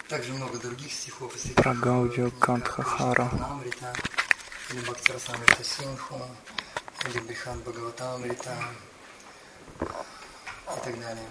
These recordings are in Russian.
Также много других стихов. Про Гаудию Кантхахара. Или Бхактирасамрита Синху, или Брихат Бхагаватамрита и так далее.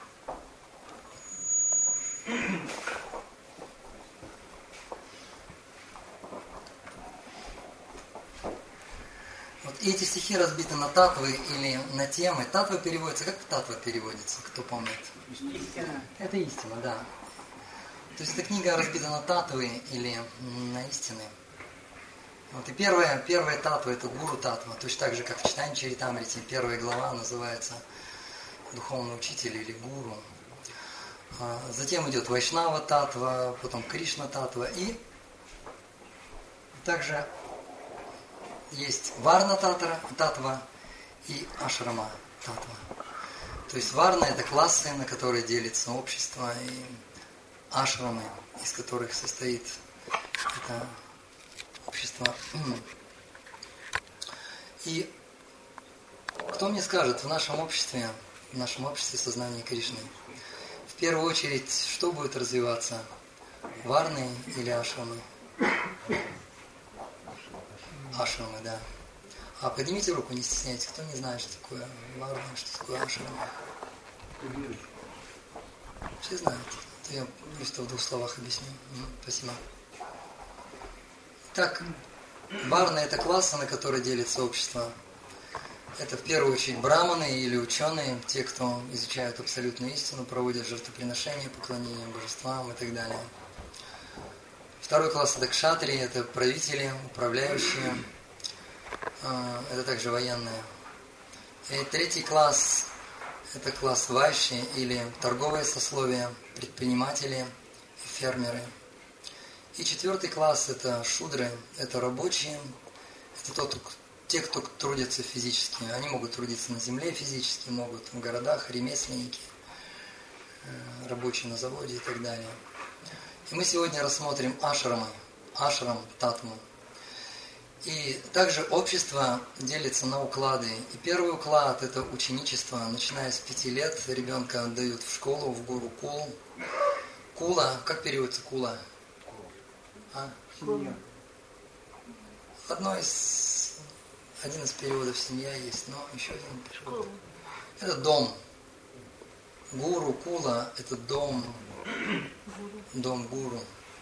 Вот эти стихи разбиты на татвы или на темы. Татва переводится, как татва переводится, кто помнит? Истина. Это истина, да. То есть эта книга разбита на татвы или на истины. Вот, и первая татва это гуру татва, точно так же, как в читании Чаритамрити, первая глава называется духовный учитель или гуру. Затем идет Вайшнава татва, потом Кришна татва, и также есть Варна татва и Ашрама татва. То есть Варна это классы, на которые делится общество, и ашрамы, из которых состоит это общество. И кто мне скажет, в нашем обществе сознания Кришны, в первую очередь, что будет развиваться? Варны или ашрамы? Ашрамы, да. А поднимите руку, не стесняйтесь, кто не знает, что такое варна, что такое ашрамы. Все знают. Я просто в двух словах объясню. Спасибо. Так, варна это классы, на которые делится общество. Это в первую очередь браманы или ученые, те, кто изучают абсолютную истину, проводят жертвоприношения, поклонение божествам и так далее. Второй класс это кшатрии, это правители, управляющие, это также военные. И третий класс это класс вайши или торговое сословие, предприниматели и фермеры. И четвертый класс это шудры, это рабочие, это те, кто трудятся физически. Они могут трудиться на земле физически, могут в городах, ремесленники, рабочие на заводе и так далее. И мы сегодня рассмотрим ашрам татву. И также общество делится на уклады. И первый уклад это ученичество. Начиная с 5 лет ребенка отдают в школу, в гуру кул. Кула, как переводится кула? Семья. Один из переводов семья есть, но еще один перевод. Это дом. Гуру, кула, это дом. Дом гуру.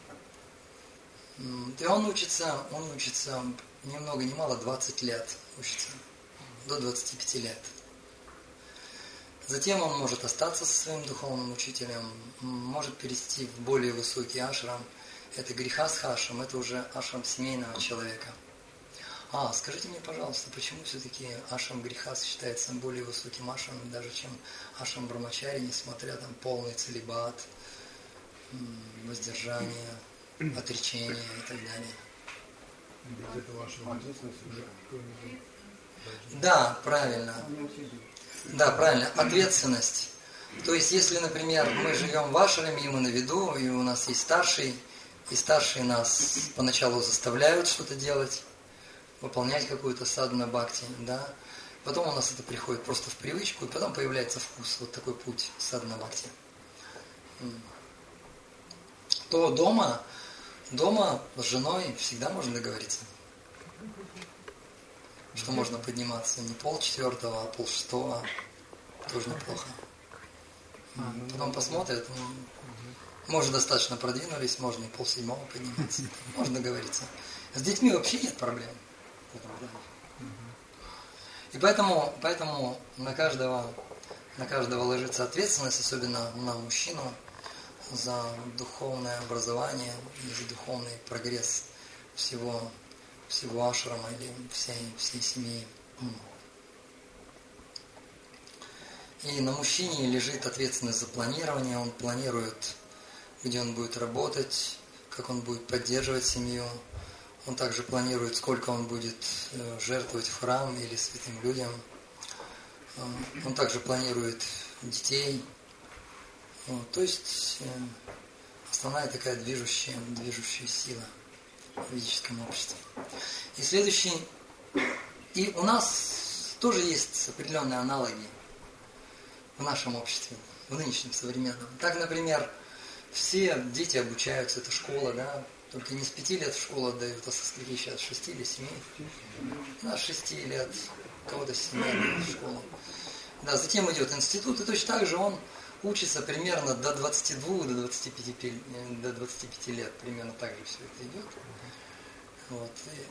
И он учится ни много ни мало 20 лет. Учится. До 25 лет. Затем он может остаться со своим духовным учителем, может перейти в более высокий ашрам. Это грихастха-ашрам, это уже ашрам семейного человека. Скажите мне, пожалуйста, почему все-таки ашрам грихаст считается более высоким ашрамом, даже чем ашрам брамачари, несмотря там полный целибат, воздержание, отречение и так далее? Да, правильно. Да, правильно. Ответственность. То есть, если, например, мы живем в ашраме, и мы на виду, и у нас есть старший, и старшие нас поначалу заставляют что-то делать, выполнять какую-то садхана бхакти, да. Потом у нас это приходит просто в привычку, и потом появляется вкус, вот такой путь садхана бхакти. То дома с женой всегда можно договориться, что можно подниматься не 3:30, а 5:30, тоже неплохо. Потом посмотрят, мы уже достаточно продвинулись, можно и 6:30 подниматься, можно договориться. С детьми вообще нет проблем. И поэтому на каждого ложится ответственность, особенно на мужчину, за духовное образование и за духовный прогресс всего ашрама или всей семьи. И на мужчине лежит ответственность за планирование, он планирует, где он будет работать, как он будет поддерживать семью. Он также планирует, сколько он будет жертвовать в храм или святым людям. Он также планирует детей. То есть основная такая движущая сила в ведическом обществе. И у нас тоже есть определенные аналоги в нашем обществе, в нынешнем современном. Так, например, все дети обучаются, это школа, да, только не с 5 лет в школу отдают, а со скольки сейчас, 6 или 7? Да, 6 лет, кого-то с 7 отдают в школу. Да, затем идет институт, и точно так же он учится примерно до 22, до 25 лет, примерно так же все это идет. Вот,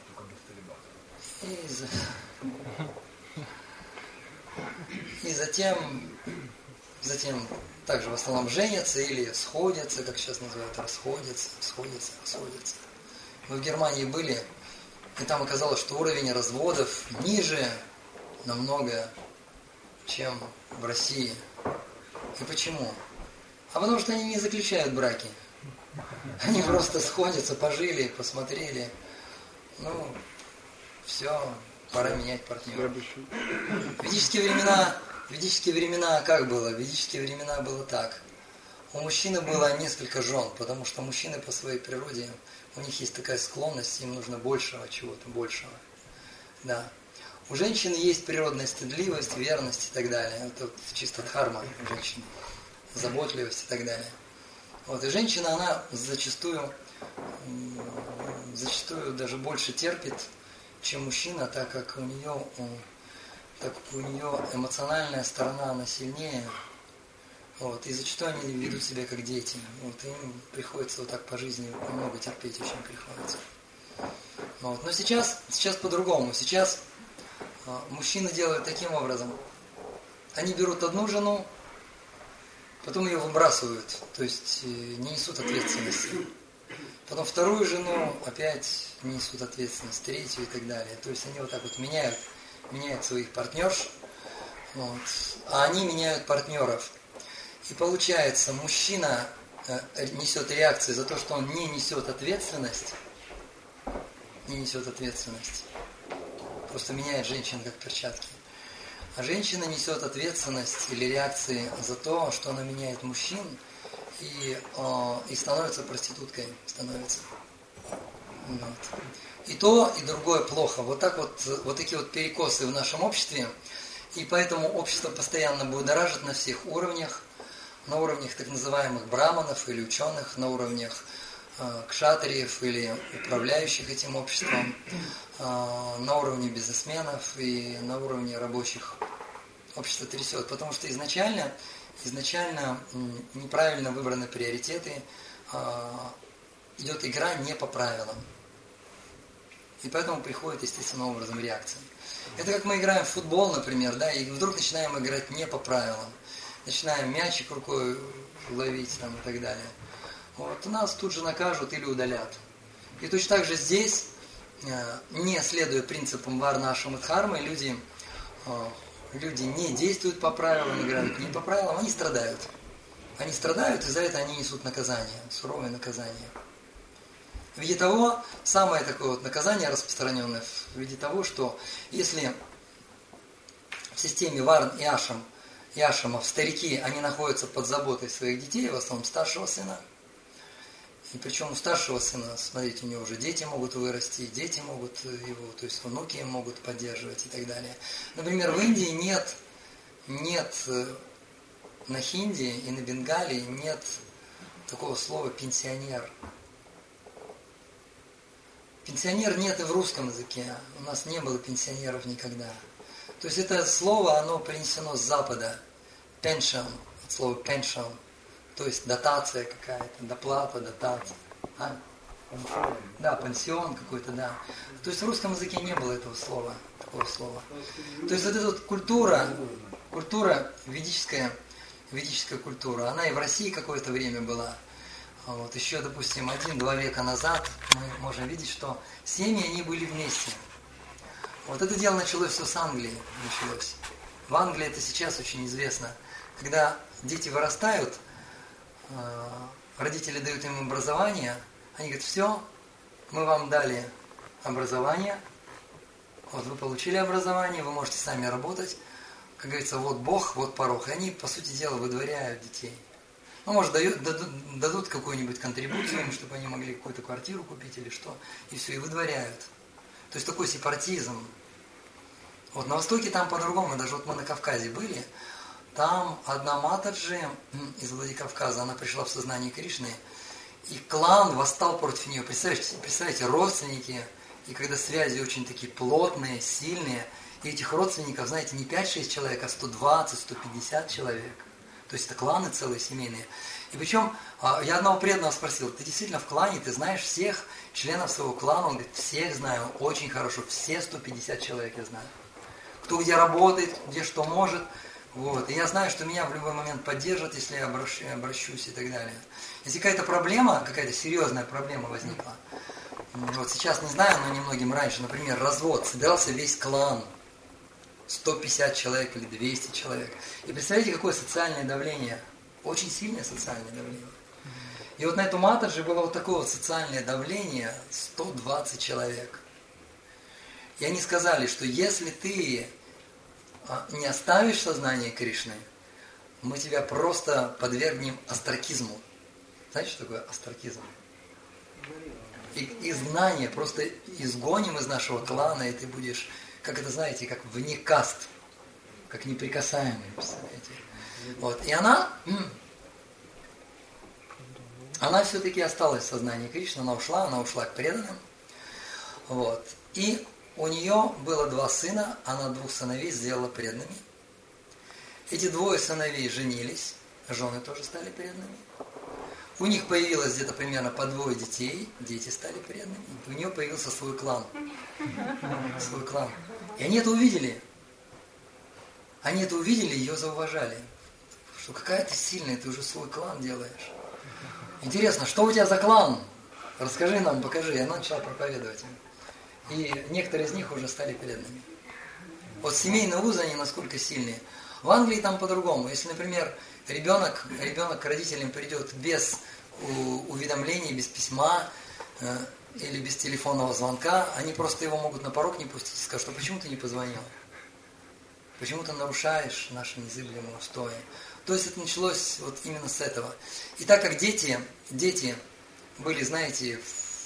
и затем также в основном женятся или сходятся, как сейчас называют, расходятся. Мы в Германии были, и там оказалось, что уровень разводов ниже намного, чем в России. И почему? А потому что они не заключают браки. Они просто сходятся, пожили, посмотрели. Ну, все, пора менять партнера. В ведические времена как было? В ведические времена было так. У мужчины было несколько жен, потому что мужчины по своей природе, у них есть такая склонность, им нужно большего, чего-то большего. Да. У женщины есть природная стыдливость, верность и так далее. Это вот чисто дхарма у женщины. Заботливость и так далее. Вот. И женщина, она зачастую даже больше терпит, чем мужчина, так как у нее эмоциональная сторона, она сильнее. Вот. И зачастую они ведут себя как дети. Вот. И им приходится вот так по жизни много терпеть очень приходится. Вот. Но сейчас по-другому. Сейчас мужчины делают таким образом. Они берут одну жену, потом ее выбрасывают, то есть не несут ответственности. Потом вторую жену опять не несут ответственность, третью и так далее. То есть они вот так вот меняют своих партнерш, вот, а они меняют партнеров. И получается, мужчина несет реакции за то, что он не несет ответственность, просто меняет женщин как перчатки. А женщина несет ответственность или реакции за то, что она меняет мужчин и становится проституткой. Вот. И то, и другое плохо. Вот такие вот перекосы в нашем обществе. И поэтому общество постоянно будоражит на всех уровнях. На уровнях так называемых браманов или ученых, на уровнях кшатриев или управляющих этим обществом, на уровне бизнесменов и на уровне рабочих. Общество трясет, потому что изначально неправильно выбраны приоритеты, идет игра не по правилам. И поэтому приходит естественным образом реакция. Это как мы играем в футбол, например, да, и вдруг начинаем играть не по правилам. Начинаем мячик рукой ловить там, и так далее. Вот, нас тут же накажут или удалят. И точно так же здесь, не следуя принципам варна, ашрама, дхармы, люди не действуют по правилам, играют не по правилам, они страдают. Они страдают, и за это они несут наказание, суровое наказание. В виде того, самое такое вот наказание распространенное, в виде того, что если в системе варн и ашрамов старики, они находятся под заботой своих детей, в основном старшего сына, и причем у старшего сына, смотрите, у него уже дети могут вырасти, дети могут его, то есть внуки могут поддерживать и так далее. Например, в Индии нет на хинди и на бенгалии нет такого слова пенсионер. Пенсионер нет и в русском языке. У нас не было пенсионеров никогда. То есть это слово, оно принесено с Запада. Pension, от слова pension. То есть дотация какая-то, доплата, дотация. Да, пансион какой-то, да. То есть в русском языке не было этого слова, такого слова. То есть вот эта вот культура, ведическая культура, она и в России какое-то время была. Вот еще, допустим, 1-2 века назад мы можем видеть, что семьи, они были вместе. Вот это дело началось все с Англии. В Англии это сейчас очень известно. Когда дети вырастают, родители дают им образование, они говорят, все, мы вам дали образование, вот вы получили образование, вы можете сами работать. Как говорится, вот Бог, вот порог. И они, по сути дела, выдворяют детей. Ну, может, дадут какую-нибудь контрибуцию им, чтобы они могли какую-то квартиру купить или что, и все, и выдворяют. То есть такой сепаратизм. Вот на Востоке там по-другому, даже вот мы на Кавказе были, там одна Матаджи из Владикавказа, она пришла в сознание Кришны, и клан восстал против нее. Представляете, родственники, и когда связи очень такие плотные, сильные, и этих родственников, знаете, не 5-6 человек, а 120-150 человек. То есть это кланы целые, семейные. И причем, я одного преданного спросил, ты действительно в клане, ты знаешь всех членов своего клана? Он говорит, всех знаю, очень хорошо, все 150 человек я знаю. Кто где работает, где что может. Вот. И я знаю, что меня в любой момент поддержат, если я обращусь и так далее. Если какая-то проблема, какая-то серьезная проблема возникла, вот сейчас не знаю, но немногим раньше, например, развод, собирался весь клан, 150 человек или 200 человек. И представляете, какое социальное давление, очень сильное социальное давление. И вот на эту Матаджи было вот такое вот социальное давление, 120 человек. И они сказали, что если ты не оставишь сознание Кришны, мы тебя просто подвергнем остракизму. Знаете, что такое остракизм? Изгнание, просто изгоним из нашего клана, и ты будешь, как это знаете, как вне каст, как неприкасаемый, представляете? Вот. И она все-таки осталась в сознании Кришны, она ушла к преданным. Вот. И у нее было 2 сына, она 2 сыновей сделала преданными. Эти 2 сыновей женились, жены тоже стали преданными. У них появилось где-то примерно по 2 детей, дети стали преданными. У нее появился свой клан. Свой клан. И они это увидели. Они это увидели и ее зауважали. Что какая ты сильная, ты уже свой клан делаешь. Интересно, что у тебя за клан? Расскажи нам, покажи. И она начала проповедовать им. И некоторые из них уже стали преданными. Вот семейные узы, они насколько сильные. В Англии там по-другому. Если, например, ребенок к родителям придет без уведомлений, без письма или без телефонного звонка, они просто его могут на порог не пустить и скажут, что почему ты не позвонил? Почему ты нарушаешь наши незыблемые устои? То есть это началось вот именно с этого. И так как дети были, знаете,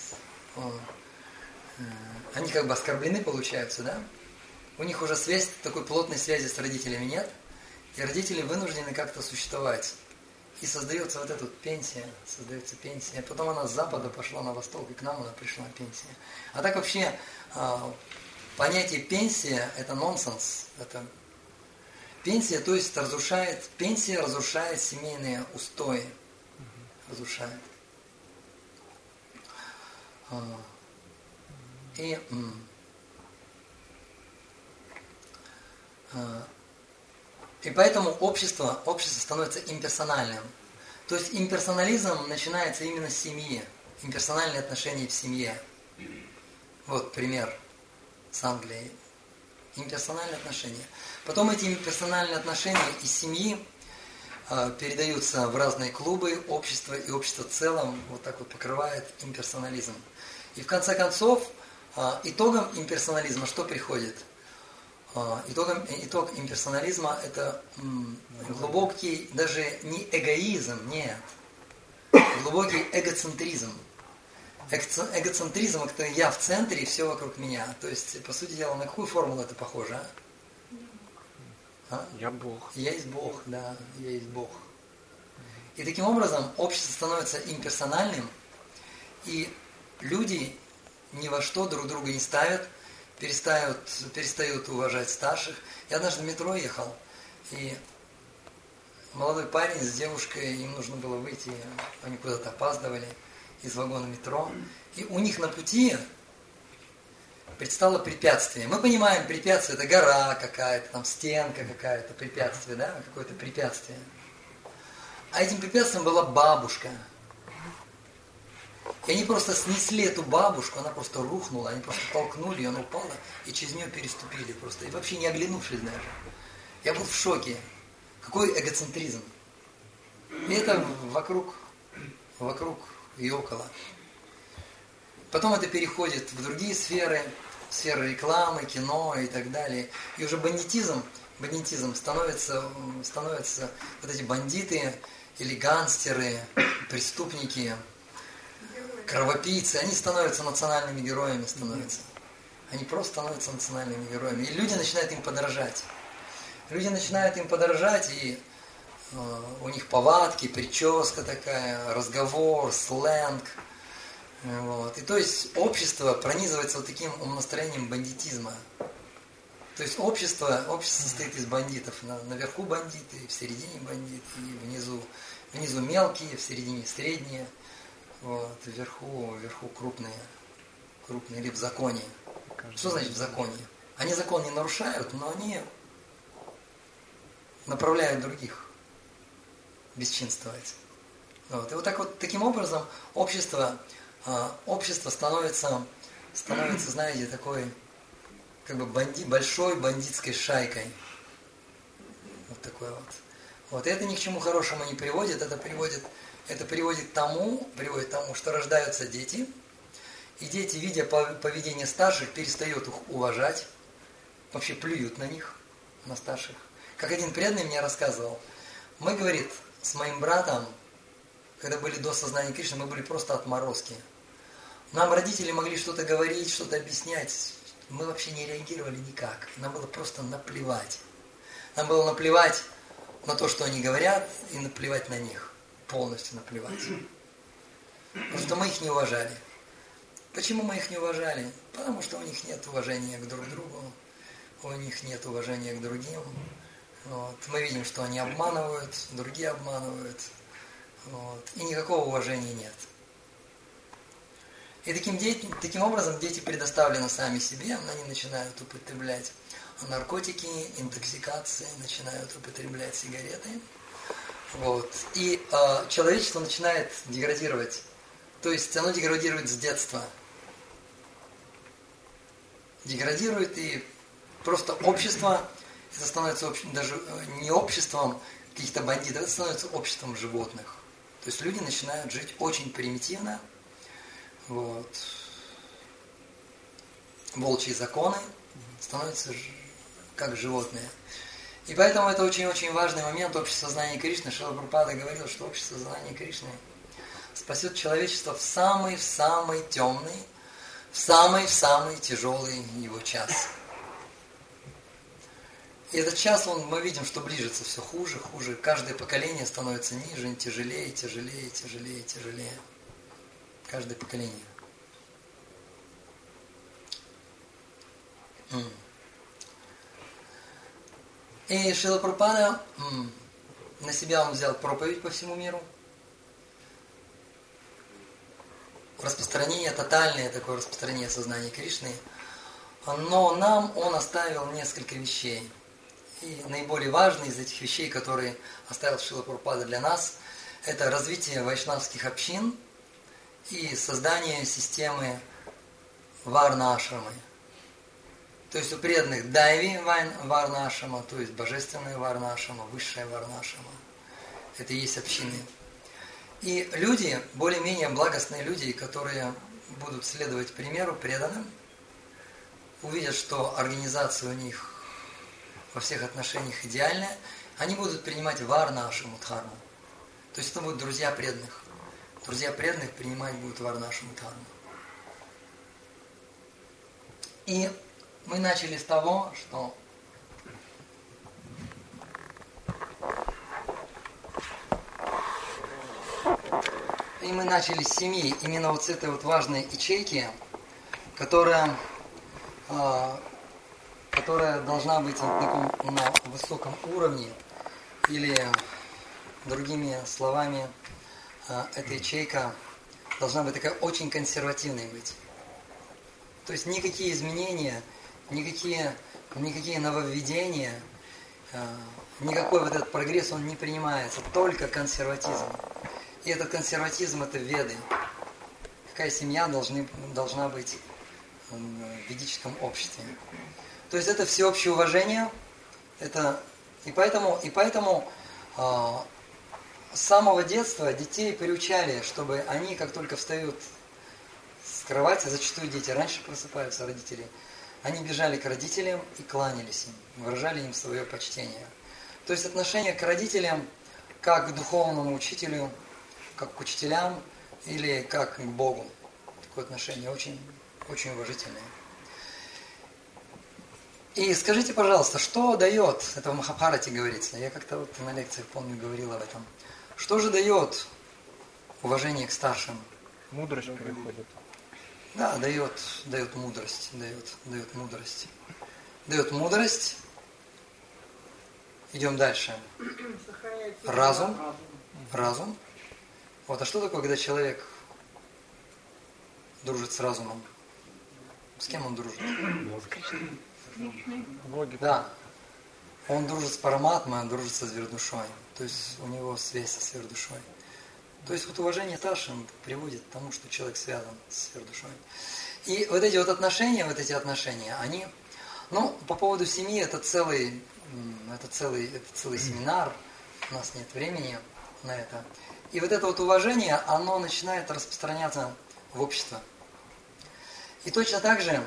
они как бы оскорблены, получаются, да? У них уже такой плотной связи с родителями нет, и родители вынуждены как-то существовать. И создается вот эта вот пенсия, Потом она с запада пошла на восток, и к нам она пришла, пенсия. А так вообще понятие пенсия – это нонсенс. Это пенсия, то есть разрушает семейные устои. Разрушает. И поэтому общество становится имперсональным. То есть имперсонализм начинается именно с семьи. Имперсональные отношения в семье. Вот пример с Англией. Имперсональные отношения. Потом эти имперсональные отношения из семьи передаются в разные клубы, общества, и общество в целом вот так вот покрывает имперсонализм. И в конце концов, итогом имперсонализма что приходит? Итог имперсонализма – это глубокий, даже не эгоизм, нет, глубокий эгоцентризм. Эгоцентризм – это я в центре и все вокруг меня. То есть, по сути дела, на какую формулу это похоже? Я Бог. Я есть Бог, да, я есть Бог. И таким образом общество становится имперсональным, и люди ни во что друг друга не ставят, перестают уважать старших. Я однажды в метро ехал, и молодой парень с девушкой, им нужно было выйти, они куда-то опаздывали из вагона метро, и у них на пути предстало препятствие. Мы понимаем, препятствие – это гора какая-то, там стенка какая-то, препятствие, да, какое-то препятствие. А этим препятствием была бабушка. И они просто снесли эту бабушку, она просто рухнула, они просто толкнули ее, она упала, и через нее переступили просто. И вообще не оглянувшись даже. Я был в шоке. Какой эгоцентризм. И это вокруг и около. Потом это переходит в другие сферы рекламы, кино и так далее. И уже бандитизм становится вот эти бандиты или гангстеры, преступники, кровопийцы, они становятся национальными героями, Они просто становятся национальными героями. И люди начинают им подражать. Люди начинают им подражать, и у них повадки, прическа такая, разговор, сленг. Вот. И то есть общество пронизывается вот таким умонастроением бандитизма. То есть общество состоит из бандитов. Наверху бандиты, в середине бандиты, и внизу мелкие, в середине средние, вот, вверху крупные или в законе. Что значит в законе? Они закон не нарушают, но они направляют других бесчинствовать. Вот. И вот так вот, таким образом, общество становится, знаете, такой, как бы большой бандитской шайкой. Вот такой вот. Вот. И это ни к чему хорошему не приводит. Это приводит к тому, что рождаются дети, и дети, видя поведение старших, перестают их уважать, вообще плюют на них, на старших. Как один преданный мне рассказывал, мы, говорит, с моим братом, когда были до сознания Кришны, мы были просто отморозки. Нам родители могли что-то говорить, что-то объяснять, мы вообще не реагировали никак. Нам было просто наплевать. Нам было наплевать на то, что они говорят, и наплевать на них. Полностью наплевать. Потому что мы их не уважали. Почему мы их не уважали? Потому что у них нет уважения к друг другу, у них нет уважения к другим. Вот. Мы видим, что они обманывают, другие обманывают. Вот. И никакого уважения нет. И таким образом дети предоставлены сами себе, они начинают употреблять наркотики, интоксикации, начинают употреблять сигареты. Вот. И человечество начинает деградировать. То есть оно деградирует с детства. Деградирует, и просто общество, это становится даже не обществом каких-то бандитов, это становится обществом животных. То есть люди начинают жить очень примитивно. Вот. Волчьи законы становятся как животные. И поэтому это очень-очень важный момент общества знания Кришны. Шрила Прабхупада говорил, что общество знания Кришны спасет человечество в самый темный, в самый тяжелый его час. И этот час, мы видим, что ближется все хуже. Каждое поколение становится ниже, тяжелее. Каждое поколение. И Шрила Прабхупада на себя он взял проповедь по всему миру. Распространение, тотальное такое распространение сознания Кришны. Но нам он оставил несколько вещей. И наиболее важный из этих вещей, которые оставил Шрила Прабхупада для нас, это развитие вайшнавских общин и создание системы варна-ашрамы. То есть у преданных дайви варна-ашрама, то есть божественная варна-ашрама, высшая варна-ашрама. Это и есть общины. И люди, более-менее благостные люди, которые будут следовать примеру преданным, увидят, что организация у них во всех отношениях идеальная, они будут принимать варна-ашраму дхарму. То есть это будут друзья преданных. Друзья преданных принимать будут варна-ашраму дхарму. И мы начали с того, что мы начали с семьи, именно вот с этой вот важной ячейки, которая должна быть на высоком уровне, или другими словами, эта ячейка должна быть такая очень консервативной быть. То есть никакие изменения, никакие нововведения, никакой вот этот прогресс, он не принимается, только консерватизм. И этот консерватизм – это веды. Какая семья должна быть в ведическом обществе. То есть это всеобщее уважение, и поэтому с самого детства детей приучали, чтобы они, как только встают с кровати, зачастую дети раньше просыпаются, родители, они бежали к родителям и кланялись им, выражали им свое почтение. То есть отношение к родителям как к духовному учителю, как к учителям или как к Богу. Такое отношение очень, очень уважительное. И скажите, пожалуйста, что дает, это в Махабхарате говорится, я как-то вот на лекциях, помню, говорил об этом, что же дает уважение к старшим? Мудрость приходит. Да, дает мудрость, дает мудрость. Дает мудрость. Идем дальше. Разум. Вот, а что такое, когда человек дружит с разумом? С кем он дружит? Да. Он дружит с Параматмой, он дружит со сверхдушой. То есть у него связь со сверхдушой. То есть вот уважение к старшим приводит к тому, что человек связан с сверхдушой. И вот эти отношения, они, по поводу семьи, это целый семинар, у нас нет времени на это. И вот это уважение, оно начинает распространяться в общество. И точно так же,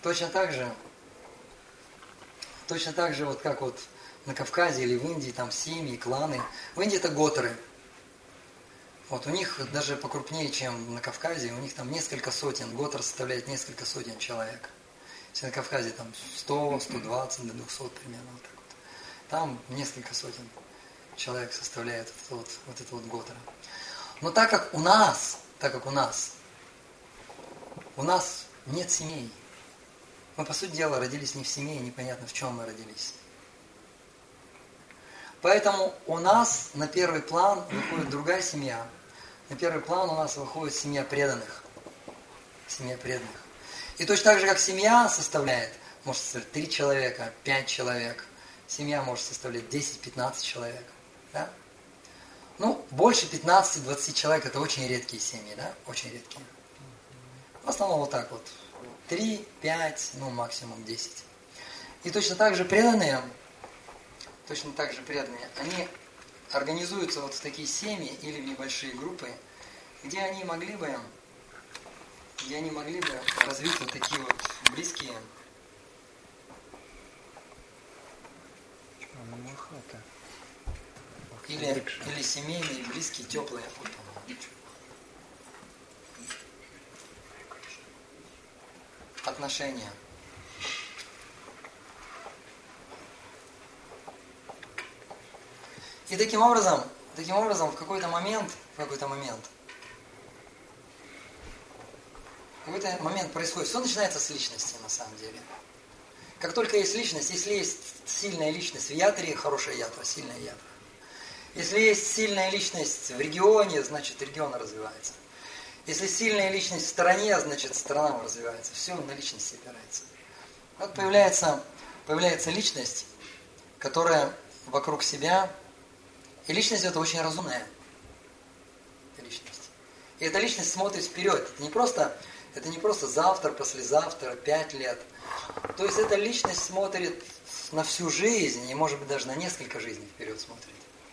вот как вот на Кавказе или в Индии, там семьи, кланы. В Индии это готры. Вот у них даже покрупнее, чем на Кавказе, у них там несколько сотен, готр составляет несколько сотен человек. Если на Кавказе там 100, 120, до 200 примерно, вот так вот. Там несколько сотен человек составляет вот это готра. Но так как у нас нет семей, мы, по сути дела, родились не в семье, непонятно в чем мы родились. Поэтому у нас на первый план выходит другая семья. На первый план у нас выходит семья преданных. И точно так же, как семья может составлять 3 человека, 5 человек. Семья может составлять 10-15 человек. Да? Больше 15-20 человек это очень редкие семьи, да? Очень редкие. В основном вот так вот. 3, 5, максимум 10. И точно так же преданные, они организуются вот в такие семьи или в небольшие группы, где они могли бы развить вот такие вот близкие или семейные, близкие, теплые отношения. И таким образом, в какой-то момент происходит, все начинается с личности на самом деле. Как только есть личность, если есть сильная личность в ятре, хорошая ятра, сильная ятра. Если есть сильная личность в регионе, значит регион развивается. Если сильная личность в стране, значит страна развивается. Все на личности опирается. Вот появляется личность, которая вокруг себя. И личность это очень разумная. И эта личность смотрит вперед. Это не просто завтра, послезавтра, 5 лет. То есть эта личность смотрит на всю жизнь, и может быть даже на несколько жизней вперед смотрит.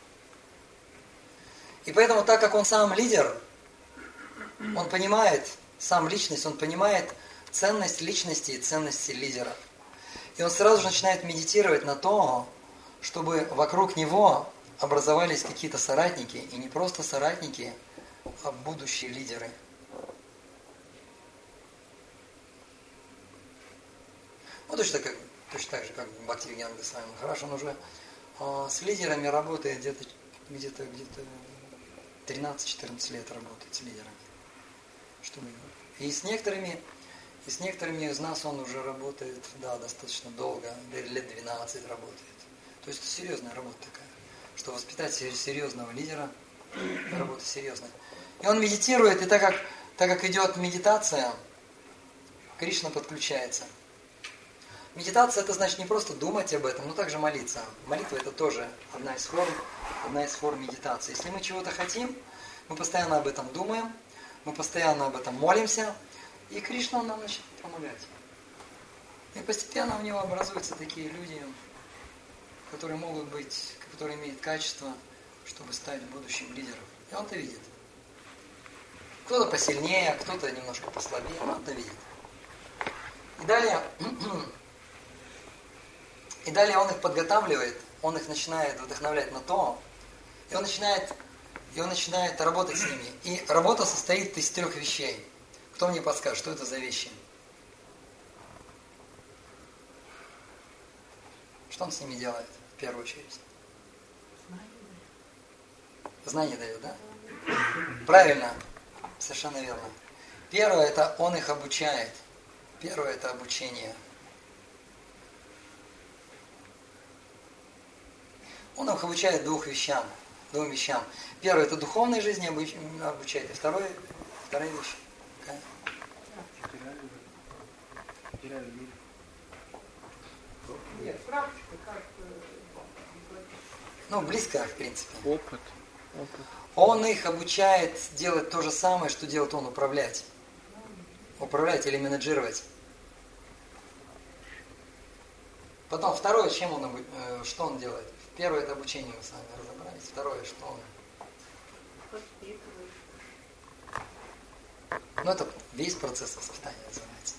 И поэтому, так как он сам лидер, он понимает, сам личность, он понимает ценность личности и ценности лидера. И он сразу же начинает медитировать на то, чтобы вокруг него образовались какие-то соратники, и не просто соратники, а будущие лидеры. Точно так же, как Бхактивинода Госвами Махарадж, он уже с лидерами работает где-то 13-14 лет работает с лидерами. И с некоторыми из нас он уже работает, достаточно долго, лет 12 работает. То есть это серьезная работа такая, что воспитать серьезного лидера, работа серьезная. И он медитирует, и так как идет медитация, Кришна подключается. Медитация это значит не просто думать об этом, но также молиться. Молитва это тоже одна из форм медитации. Если мы чего-то хотим, мы постоянно об этом думаем, мы постоянно об этом молимся, и Кришна нам начинает помогать. И постепенно у него образуются такие люди, которые имеют качество, чтобы стать будущим лидером. И он это видит. Кто-то посильнее, кто-то немножко послабее, но он это видит. И далее он их подготавливает, он их начинает вдохновлять на то, и он начинает работать с ними. И работа состоит из 3 вещей. Кто мне подскажет, что это за вещи? Что он с ними делает, в первую очередь? Знание дает, да? Правильно, совершенно верно. Первое, это он их обучает. Первое, это обучение. Он их обучает двум вещам. Первое, это духовной жизни обучает, и вторая вещь. Какая? Нет, практика как... Ну, близко, в принципе. Опыт. Он их обучает делать то же самое, что делает он, управлять. Управлять или менеджировать. Потом второе, что он делает? Первое, это обучение, мы с вами разобрались. Второе, что он? Ну, это весь процесс воспитания называется.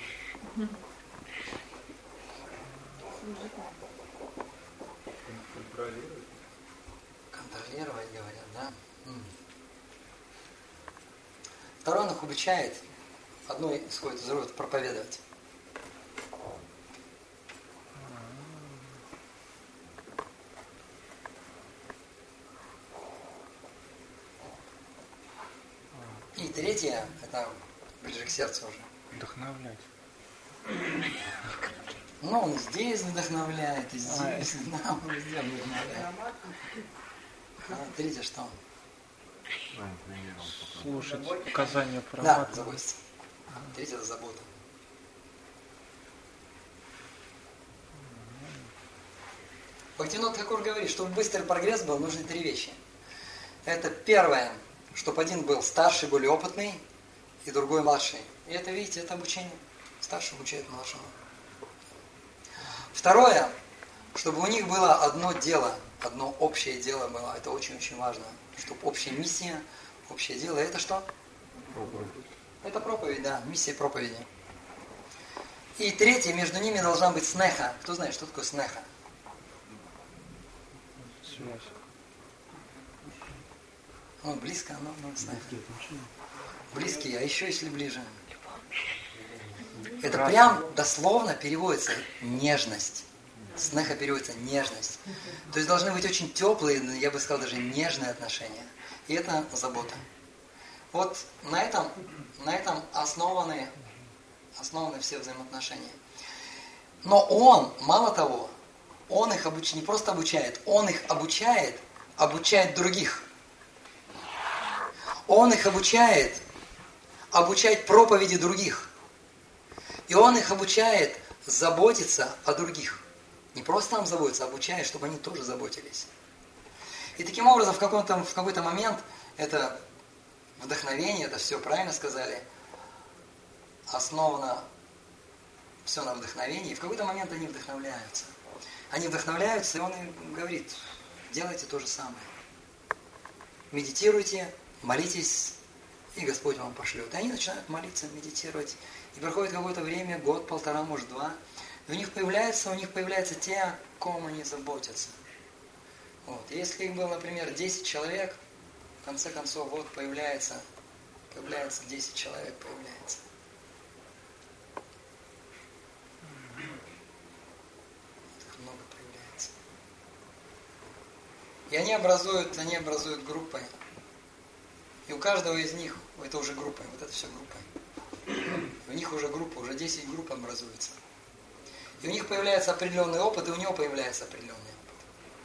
Контролировать, говорят, да? Второе, он их обучает. Одно исходит из другого, проповедовать. И третье, это ближе к сердцу уже. Вдохновлять. Ну, он здесь вдохновляет, и здесь, да, он везде вдохновляет. Третье что? Слушать указания про Да, заботиться. Третье это забота. Бхактивинода Тхакур говорит, чтобы быстрый прогресс был, нужны три вещи. Это первое, чтобы один был старший, более опытный, и другой младший. И это, видите, это обучение. Старший обучает младшего. Второе, чтобы у них было одно дело, одно общее дело было. Это очень-очень важно. Чтобы общая миссия, общее дело. Это что? Проповедь. Это проповедь, да, миссия проповеди. И третье, между ними должна быть снеха. Кто знает, что такое снеха? Связь. Ну, близко, но снеха. Близкие, а еще если ближе. Это прям дословно переводится нежность. Снеха переводится нежность. То есть должны быть очень теплые, я бы сказал, даже нежные отношения. И это забота. Вот на этом основаны все взаимоотношения. Но он, мало того, он их не просто обучает, он их обучает других. Он их обучает проповеди других. И он их обучает заботиться о других. Не просто там заботиться, а обучает, чтобы они тоже заботились. И таким образом в какой-то момент это вдохновение, это все правильно сказали, основано все на вдохновении. И в какой-то момент они вдохновляются. Они вдохновляются, и он им говорит, делайте то же самое. Медитируйте, молитесь, и Господь вам пошлет. И они начинают молиться, медитировать. И проходит какое-то время, год, полтора, может, два. И у них появляются те, о ком они заботятся. Вот. И если их было, например, 10 человек, в конце концов, вот появляется 10 человек, появляется. Так много появляется. И они образуют группы. И у каждого из них, это уже группа, вот это все группа. У них уже группа, уже 10 групп образуется. И у них появляется определенный опыт, и у него появляется определенный опыт.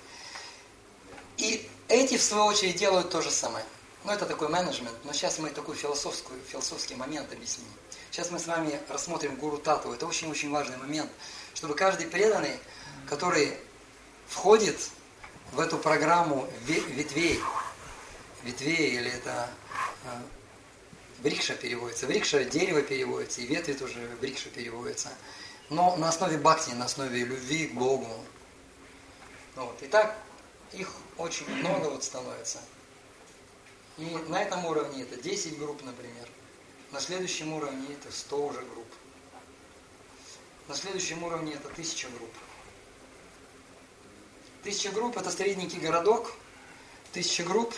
И эти, в свою очередь, делают то же самое. Ну, это такой менеджмент, но сейчас мы такой философский момент объясним. Сейчас мы с вами рассмотрим гуру татву. Это очень-очень важный момент, чтобы каждый преданный, который входит в эту программу ветвей, или это врикша переводится. Врикша дерево переводится, и ветви тоже врикша переводится. Но на основе бхакти, на основе любви к Богу. Вот. И так их очень много вот становится. И на этом уровне это 10 групп, например. На следующем уровне это 100 уже групп. На следующем уровне это 1000 групп. 1000 групп это средненький городок. 1000 групп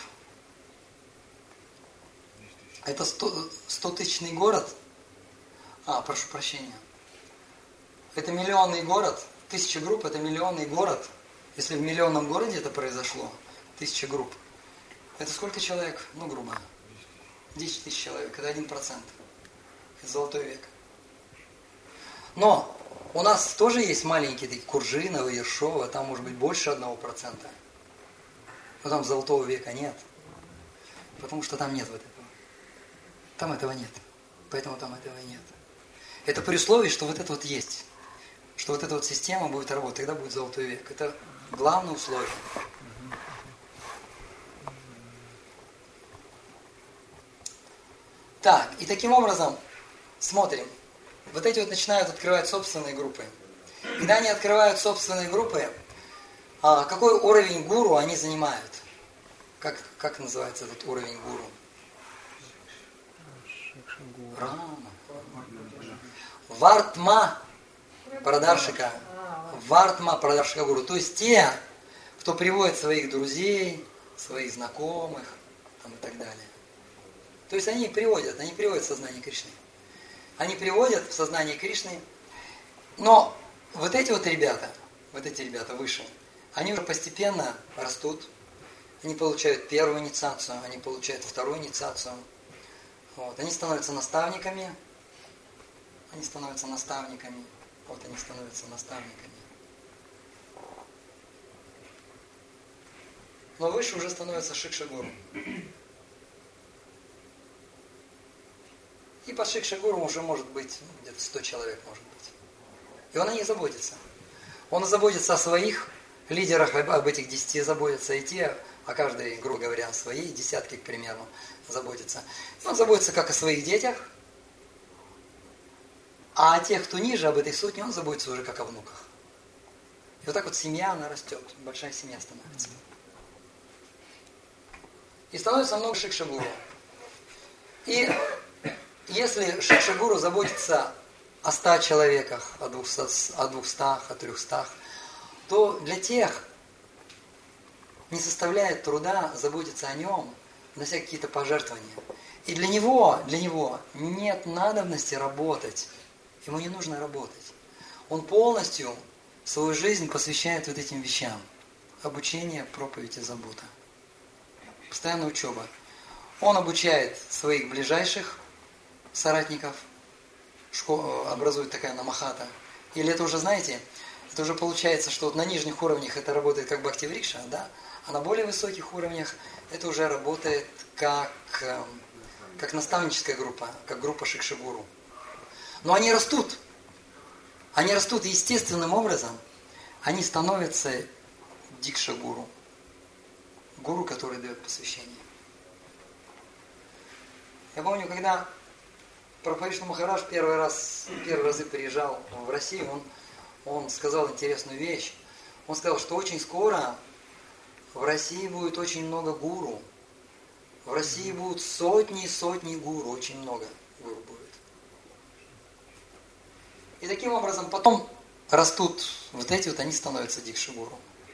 это 100-тысячный город. Прошу прощения. Это миллионный город, 1000 групп это миллионный город. Если в миллионном городе это произошло, 1000 групп, это сколько человек? Ну, грубо. 10 тысяч человек, это 1%. Это золотой век. Но у нас тоже есть маленькие такие Куржиново, Ершова, там может быть больше 1%. Но там золотого века нет. Потому что там нет вот этого. Там этого нет. Поэтому там этого и нет. Это при условии, что вот это вот есть. Что вот эта вот система будет работать, тогда будет золотой век. Это главное условие. Так, и таким образом, смотрим. Вот эти вот начинают открывать собственные группы. Когда они открывают собственные группы, какой уровень гуру они занимают? Как называется этот уровень гуру? Рама. Вартма Прадаршика. Вартма Прадаршика гуру. То есть те, кто приводит своих друзей, своих знакомых там, и так далее. То есть они приводят в сознание Кришны. Они приводят в сознание Кришны. Но вот эти ребята выше, они уже постепенно растут. Они получают первую инициацию, они получают вторую инициацию. Вот. Они становятся наставниками. Вот они становятся наставниками. Но выше уже становится Шикша-гуру. И под Шикша-гуру уже может быть где-то 100 человек, может быть. И он о них заботится. Он заботится о своих лидерах, об этих 10 заботится, и те, о каждой, грубо говоря, о своей десятке, к примеру, заботится. И он заботится как о своих детях, а о тех, кто ниже, об этой сотне, он заботится уже как о внуках. И вот так вот семья, она растет, большая семья становится. И становится много Шикша-гуру. И если Шикша-гуру заботится о 100 человеках, о 200, о 300, то для тех не составляет труда заботиться о нем, внося какие-то пожертвования. И для него нет надобности работать. Ему не нужно работать. Он полностью свою жизнь посвящает вот этим вещам. Обучение, проповедь и забота. Постоянная учеба. Он обучает своих ближайших соратников, образует такая намахата. Или это уже, знаете, это уже получается, что вот на нижних уровнях это работает как бхакти-врикша, да? А на более высоких уровнях это уже работает как наставническая группа, как группа Шикша-гуру. Но они растут естественным образом, они становятся дикша-гуру, гуру, который дает посвящение. Я помню, когда Прабхупада Махарадж первые разы приезжал в Россию, он сказал интересную вещь. Он сказал, что очень скоро в России будет очень много гуру. В России будут сотни и сотни гуру, очень много гуру будет. И таким образом потом растут вот эти вот, они становятся дикша-гуру.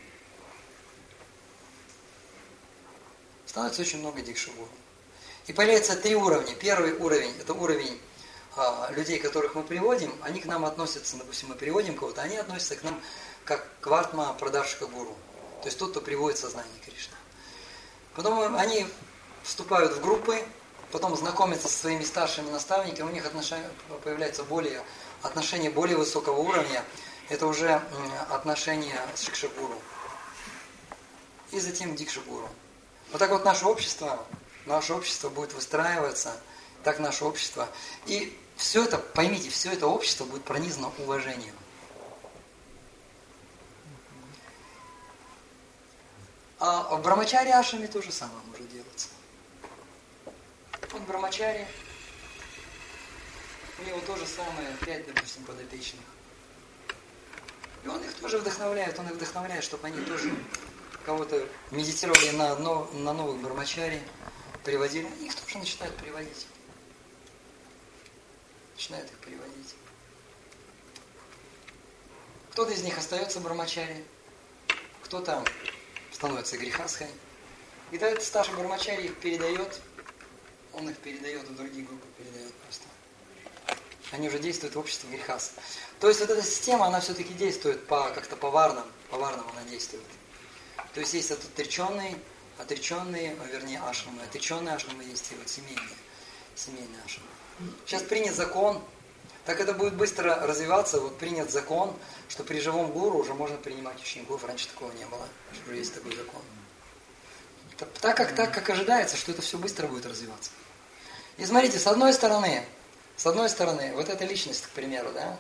Становится очень много дикша-гуру. И появляется 3 уровня. Первый уровень, это уровень людей, которых мы приводим, они к нам относятся, допустим, мы приводим кого-то, они относятся к нам как к Вартма Прадаршика гуру. То есть тот, кто приводит сознание Кришны. Потом они вступают в группы, потом знакомятся со своими старшими наставниками, у них появляется отношения более высокого уровня, это уже отношения с Шикша-гуру. И затем Дикша-гуру. Вот так вот наше общество будет выстраиваться, так наше общество. И все это, поймите, все это общество будет пронизано уважением. А в Брамачари ашраме то же самое может делаться. Вот Брамачари, у него то же самое, 5, допустим, подопечных. И он их тоже вдохновляет, чтобы они тоже кого-то медитировали на новых Брамачари, приводили, их тоже начинают приводить. Начинают их приводить. Кто-то из них остается Брамачари, кто-то становится грехасхой. И тогда этот старший Брамачари их передает, он их передает, в другие группы передает просто. Они уже действуют в обществе грехаса. То есть вот эта система, она все-таки действует как-то по-варному она действует. То есть есть отреченные ашрамы. Отреченные ашрамы есть и вот семейные ашрамы. Сейчас принят закон, так это будет быстро развиваться, вот принят закон, что при живом гуру уже можно принимать учеников, раньше такого не было, что уже есть такой закон. Так как ожидается, что это все быстро будет развиваться. И смотрите, с одной стороны, вот эта личность, к примеру, да?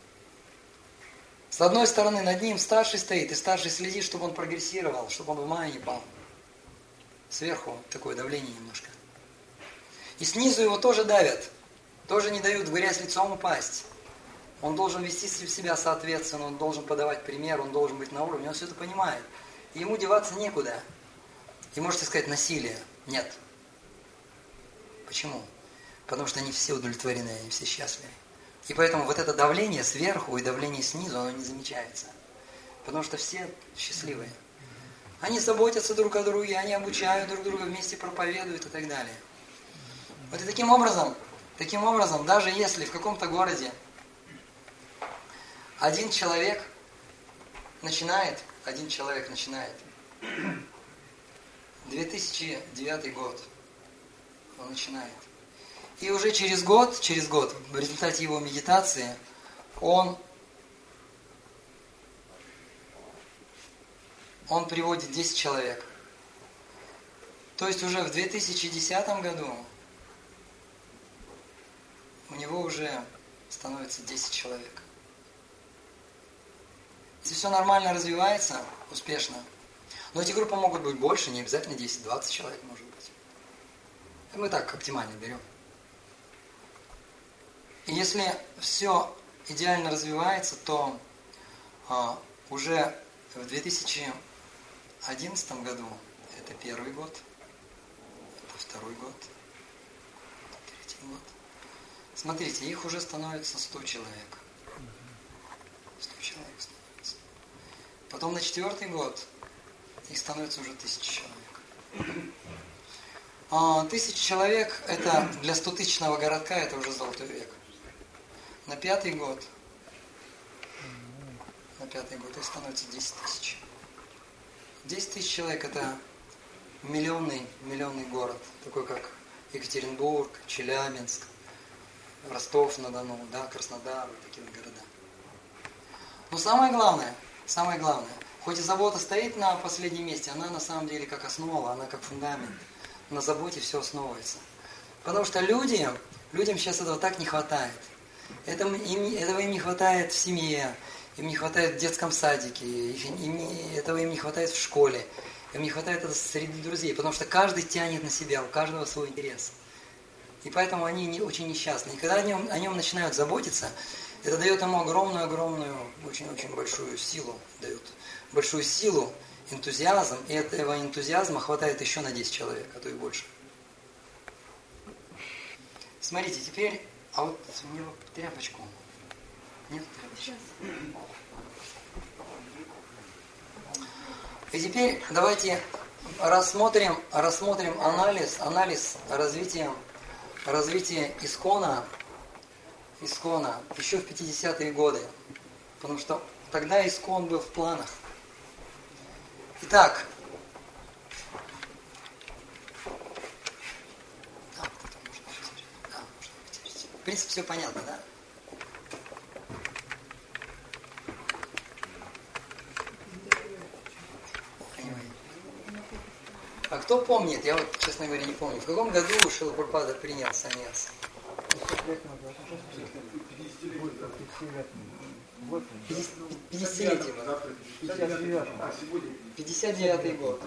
С одной стороны, над ним старший стоит, и старший следит, чтобы он прогрессировал, чтобы он в маю не пал. Сверху такое давление немножко. И снизу его тоже давят, тоже не дают в грязь лицом упасть. Он должен вести себя соответственно, он должен подавать пример, он должен быть на уровне, он все это понимает. И ему деваться некуда. И можете сказать, насилие. Нет. Почему? Потому что они все удовлетворены, они все счастливы. И поэтому вот это давление сверху и давление снизу, оно не замечается. Потому что все счастливые. Они заботятся друг о друге, они обучают друг друга, вместе проповедуют и так далее. Вот и таким образом, даже если в каком-то городе один человек начинает, 2009 год, он начинает. И уже через год, в результате его медитации, он приводит 10 человек. То есть уже в 2010 году у него уже становится 10 человек. Если все нормально развивается, успешно, но эти группы могут быть больше, не обязательно 10-20 человек может быть. Мы так оптимально берем. И если все идеально развивается, то уже в 2011 году, это первый год, это второй год, это третий год. Смотрите, их уже становится 100 человек. 100 человек становится. Потом на 4-й год их становится уже 1000 человек. 1000 человек, это для 100-тысячного городка, это уже золотой век. На 5-й год их становится 10 тысяч. 10 тысяч человек это миллионный город, такой как Екатеринбург, Челябинск, Ростов-на-Дону, да, Краснодар, такие вот города. Но самое главное, хоть и забота стоит на последнем месте, она на самом деле как основа, она как фундамент. На заботе все основывается. Потому что людям сейчас этого так не хватает. Этого им не хватает в семье, им не хватает в детском садике, этого им не хватает в школе, им не хватает это среди друзей, потому что каждый тянет на себя, у каждого свой интерес. И поэтому они очень несчастны. И когда о нем начинают заботиться, это дает ему огромную, очень большую силу, энтузиазм, и этого энтузиазма хватает еще на 10 человек, а то и больше. Смотрите, теперь, а вот мне тряпочку. Нет тряпочки? И теперь давайте рассмотрим анализ развития Искона еще в 50-е годы. Потому что тогда Искон был в планах. Итак, в принципе, все понятно, да? А кто помнит, я вот, честно говоря, не помню, в каком году Шрила Прабхупада принял саньяс? 50-летие было. 59-й год.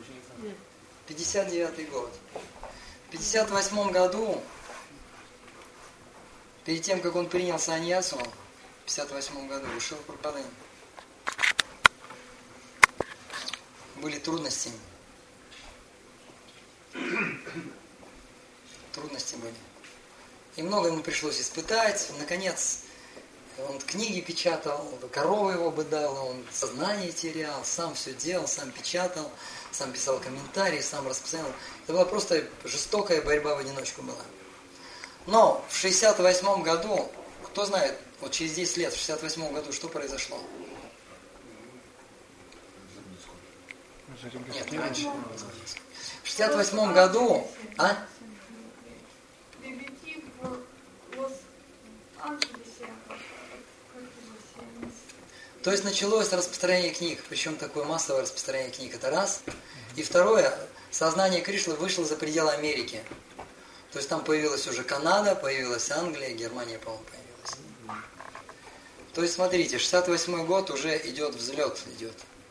59-й год. В 58-м году, перед тем, как он принял саньясу, в 58-м году у Шрилы Прабхупады были трудности. Трудности были. И много ему пришлось испытать. Наконец, он книги печатал, корова его быдала, он сознание терял, сам все делал, сам печатал, сам писал комментарии, сам распространял. Это была просто жестокая борьба в одиночку была. Но в 68 году Кто знает, вот через 10 лет, в 68 году, что произошло? Нет, раньше. В 68 году, а? То есть началось распространение книг, причем такое массовое распространение книг, это раз. И второе, сознание Кришны вышло за пределы Америки. То есть там появилась уже Канада, появилась Англия, Германия, по-моему, появилась. То есть смотрите, 68 год уже идет взлет, идет.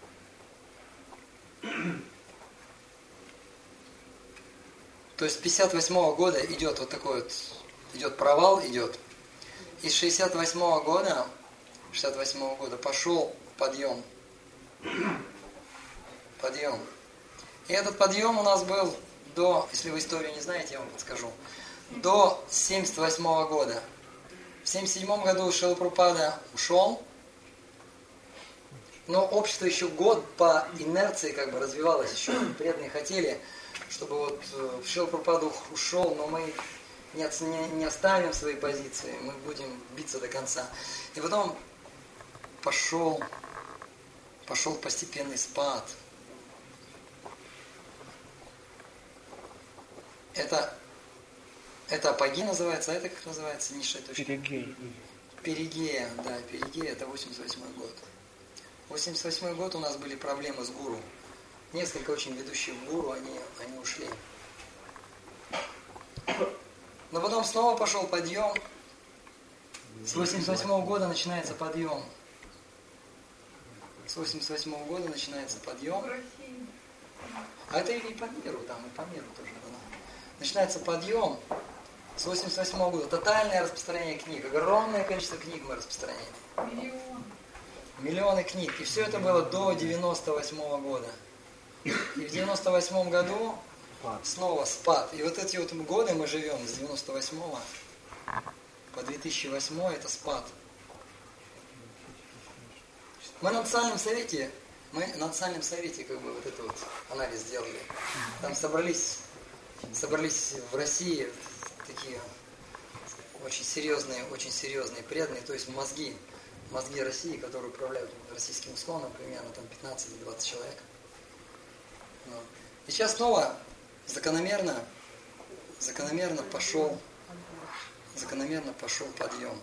То есть с 58 года идет вот такой вот, идет провал, идет. И с 68 года пошел подъем. Подъем. И этот подъем у нас был до, если вы историю не знаете, я вам подскажу, до 78 года. В 77 году Шрила Прабхупада ушел, но общество еще год по инерции как бы развивалось, еще преданные хотели, чтобы вот Шрила Прабхупада ушел, но мы не оставим свои позиции, мы будем биться до конца. И потом пошел постепенный спад. Это апогей называется, а это как называется? Низшая точка. Перигея, да, перигея, это 88 год. 88 год у нас были проблемы с гуру. Несколько очень ведущих гуру, они ушли. Но потом снова пошел подъем. С 88 года начинается подъем. С 88 года начинается подъем. А это и по миру, там и по миру тоже. Начинается подъем. С 88 года тотальное распространение книг. Огромное количество книг мы распространяем. Миллионы книг. И все это было до 98 года. И в 98 году снова спад. И вот эти вот годы мы живем с 98 по 2008 это спад. Мы на национальном совете как бы вот это вот анализ сделали. Там собрались в России такие очень серьезные преданные, то есть мозги России, которые управляют российским исконом, примерно там 15-20 человек. И сейчас снова закономерно пошел подъем.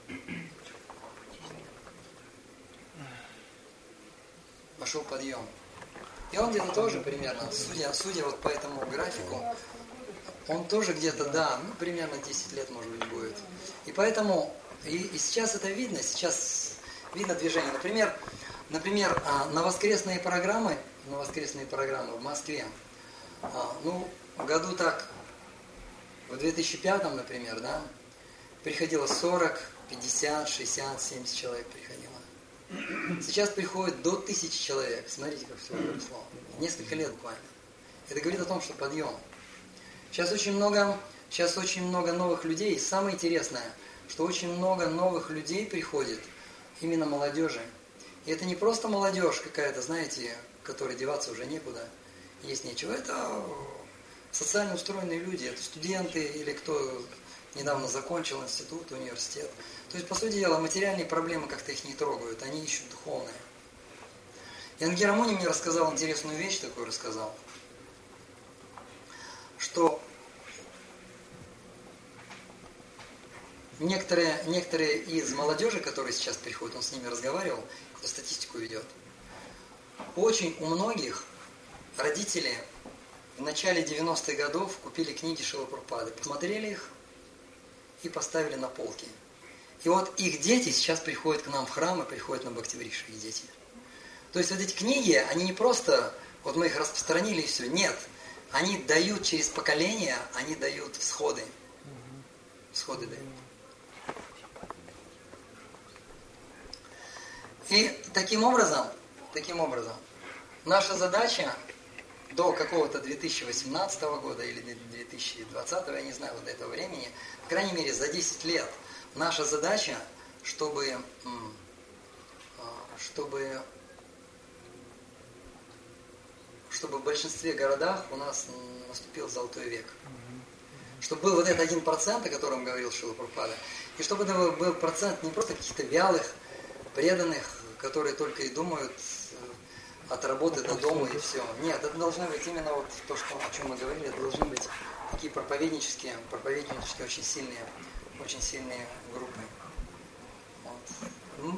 Пошел подъем. И он где-то тоже примерно, судя вот по этому графику, он тоже где-то, да, примерно 10 лет, может быть, будет. И поэтому, и сейчас это видно, видно движение. Например, на воскресные программы в Москве, году так, в 2005, например, да, приходило 40, 50, 60, 70 человек приходило. Сейчас приходит до 1000 человек. Смотрите, как все выросло. Несколько лет буквально. Это говорит о том, что подъем. Сейчас очень много новых людей. И самое интересное, что очень много новых людей приходит, именно молодежи. И это не просто молодежь какая-то, знаете, которой деваться уже некуда, есть нечего. Это социально устроенные люди, это студенты или кто недавно закончил институт, университет. То есть, по сути дела, материальные проблемы как-то их не трогают, они ищут духовное. И Ангира Муни мне рассказал интересную вещь, такую рассказал, что некоторые из молодежи, которые сейчас приходят, он с ними разговаривал, кто статистику ведет, очень у многих родители в начале 90-х годов купили книги Шрилы Прабхупады, посмотрели их и поставили на полки. И вот их дети сейчас приходят к нам в храм и приходят на Бхактивришу, их дети. То есть вот эти книги, они не просто, вот мы их распространили и все, нет. Они дают через поколения, они дают всходы. Всходы дают. И таким образом, наша задача до какого-то 2018 года или 2020, я не знаю, вот до этого времени, по крайней мере за 10 лет, наша задача, чтобы в большинстве городах у нас наступил золотой век. Чтобы был вот этот 1%, о котором говорил Шрила Прабхупада, и чтобы это был процент не просто каких-то вялых, преданных, которые только и думают от работы до дома и все. Нет, это должны быть именно вот то, что, о чем мы говорили, это должны быть такие проповеднические очень сильные группы. Вот.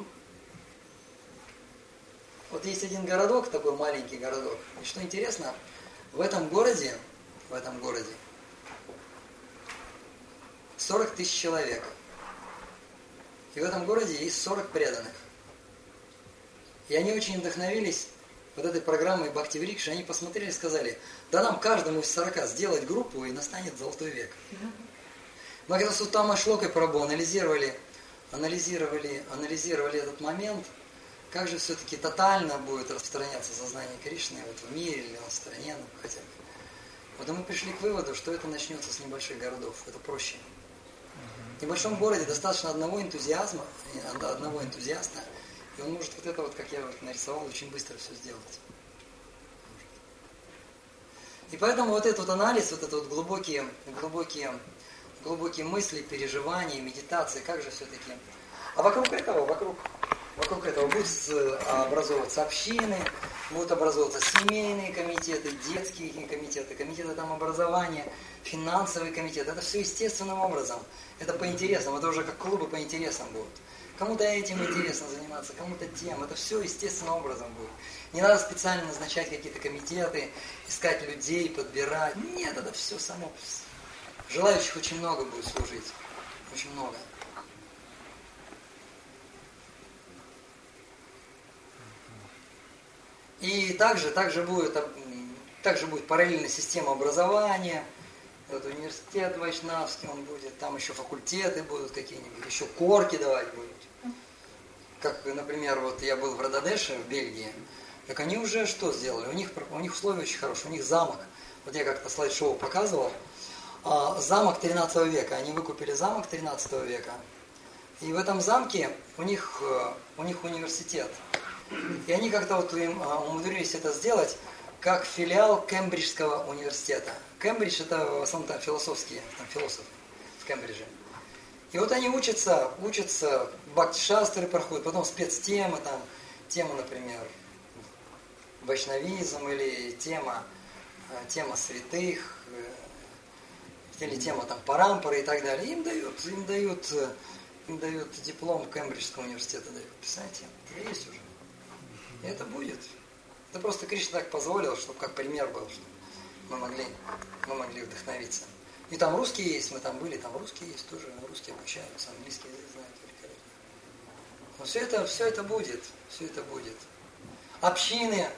Вот есть один городок, такой маленький городок. И что интересно, в этом городе 40 тысяч человек. И в этом городе есть 40 преданных. И они очень вдохновились вот этой программой Бхакти Врикша. Они посмотрели и сказали, да нам каждому из 40 сделать группу, и настанет золотой век. Мы когда с Уттамой Шлокой Прабху анализировали этот момент, как же все-таки тотально будет распространяться сознание Кришны вот в мире или на стороне, хотя бы. Вот мы пришли к выводу, что это начнется с небольших городов, это проще. В небольшом городе достаточно одного энтузиаста, и он может вот это вот, как я вот нарисовал, очень быстро все сделать. И поэтому вот этот вот анализ, вот это вот глубокие мысли, переживания, медитации, как же все-таки. А вокруг этого будут образовываться общины, будут образовываться семейные комитеты, детские комитеты, комитеты там образования, финансовый комитет. Это все естественным образом. Это по интересам, это уже как клубы по интересам будут. Кому-то этим интересно заниматься, кому-то тем. Это все естественным образом будет. Не надо специально назначать какие-то комитеты, искать людей, подбирать. Нет, это все само. Желающих очень много будет служить. Очень много. И также будет параллельная система образования. Вот университет вайшнавский он будет, там еще факультеты будут какие-нибудь, еще корки давать будут. Как, например, вот я был в Рададеше, в Бельгии, так они уже что сделали? У них условия очень хорошие, у них замок. Вот я как-то слайд-шоу показывал. Замок 13 века. Они выкупили замок 13 века. И в этом замке у них университет. И они как-то вот умудрились это сделать как филиал Кембриджского университета. Кембридж это в основном там философы в Кембридже. И вот они учатся бхакти-шастры проходят, потом спецтемы, там, тема, например, вайшнавизм или тема святых, или тема там парампары и так далее. Им дают диплом Кембриджского университета, дают. Представляете, это есть уже. И это будет. Это просто Кришна так позволил, чтобы как пример был, чтобы мы могли вдохновиться. И там русские есть, мы там были, там русские есть тоже, русские обучаются, английский язык знают великолепно. Но все это будет. Общины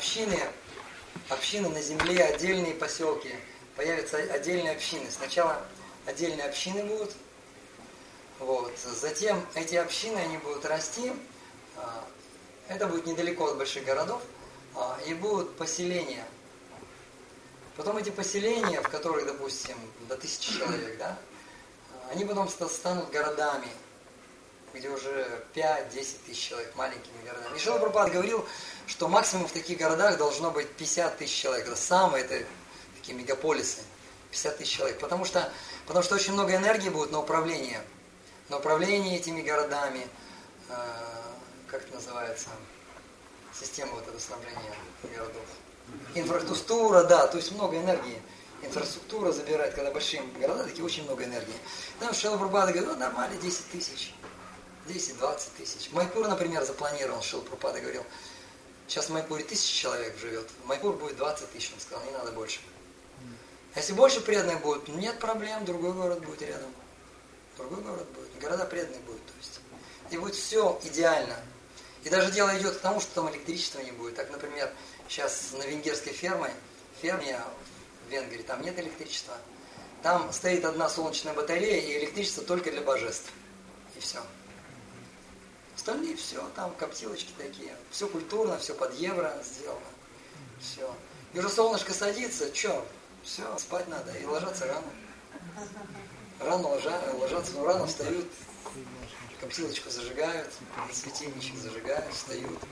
на земле, отдельные поселки, появятся отдельные общины. Сначала отдельные общины будут, вот. Затем эти общины, они будут расти, это будет недалеко от больших городов, и будут поселения. Потом эти поселения, в которых, допустим, до 1000 человек, да, они потом станут городами, где уже 5-10 тысяч человек, маленькими городами. И Шрила Прабхупада говорил, что максимум в таких городах должно быть 50 тысяч человек. Это такие мегаполисы, 50 тысяч человек. Потому что очень много энергии будет на управление этими городами, как это называется, система вот этого снабжения городов. Инфраструктура, да, то есть много энергии. Инфраструктура забирает, когда большие города, такие очень много энергии. Там Шрила Прабхупада говорит, нормально, 10 тысяч, 10-20 тысяч. Майпур, например, запланировал, Шрила Прабхупада говорил, сейчас в Майпуре 1000 человек живет, в Майпур будет 20 тысяч, он сказал, не надо больше. А если больше преданных будет, нет проблем, другой город будет рядом. Города преданные будут, то есть. И будет все идеально. И даже дело идет к тому, что там электричества не будет. Так, например, сейчас на венгерской ферме в Венгрии, там нет электричества. Там стоит одна солнечная батарея и электричество только для божеств. И все. Остальные все, там коптилочки такие. Все культурно, все под евро сделано. Все. И уже солнышко садится, что? Все, спать надо. И ложатся рано. Рано ложатся, но рано встают. Коптилочку зажигают, светильничек зажигают, встают.